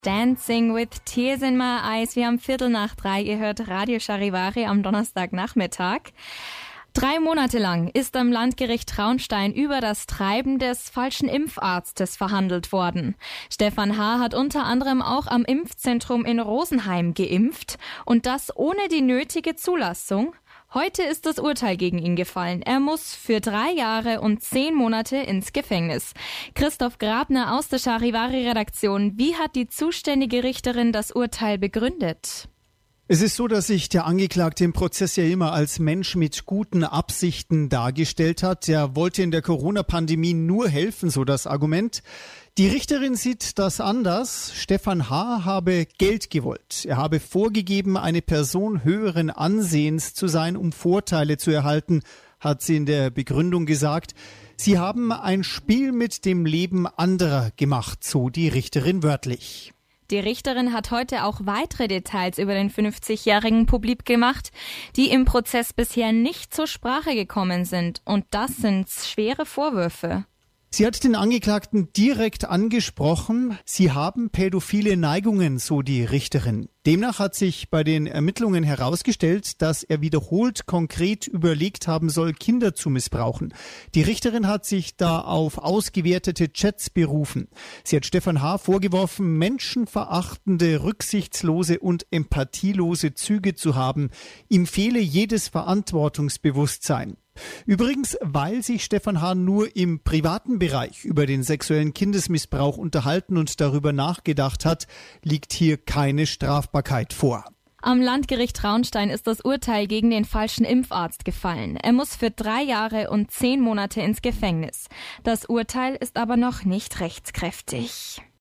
Dancing with Tears in My Eyes. Wir haben 2:45 gehört, Radio Charivari am Donnerstagnachmittag. 3 Monate lang ist am Landgericht Traunstein über das Treiben des falschen Impfarztes verhandelt worden. Stefan H. hat unter anderem auch am Impfzentrum in Rosenheim geimpft und das ohne die nötige Zulassung. Heute ist das Urteil gegen ihn gefallen. Er muss für 3 Jahre und 10 Monate ins Gefängnis. Christoph Grabner aus der Charivari-Redaktion. Wie hat die zuständige Richterin das Urteil begründet? Es ist so, dass sich der Angeklagte im Prozess ja immer als Mensch mit guten Absichten dargestellt hat. Er wollte in der Corona-Pandemie nur helfen, so das Argument. Die Richterin sieht das anders. Stefan H. habe Geld gewollt. Er habe vorgegeben, eine Person höheren Ansehens zu sein, um Vorteile zu erhalten, hat sie in der Begründung gesagt. Sie haben ein Spiel mit dem Leben anderer gemacht, so die Richterin wörtlich. Die Richterin hat heute auch weitere Details über den 50-Jährigen publik gemacht, die im Prozess bisher nicht zur Sprache gekommen sind. Und das sind schwere Vorwürfe. Sie hat den Angeklagten direkt angesprochen. Sie haben pädophile Neigungen, so die Richterin. Demnach hat sich bei den Ermittlungen herausgestellt, dass er wiederholt konkret überlegt haben soll, Kinder zu missbrauchen. Die Richterin hat sich da auf ausgewertete Chats berufen. Sie hat Stefan H. vorgeworfen, menschenverachtende, rücksichtslose und empathielose Züge zu haben. Ihm fehle jedes Verantwortungsbewusstsein. Übrigens, weil sich Stefan H. nur im privaten Bereich über den sexuellen Kindesmissbrauch unterhalten und darüber nachgedacht hat, liegt hier keine Strafbarkeit vor. Am Landgericht Traunstein ist das Urteil gegen den falschen Impfarzt gefallen. Er muss für 3 Jahre und 10 Monate ins Gefängnis. Das Urteil ist aber noch nicht rechtskräftig.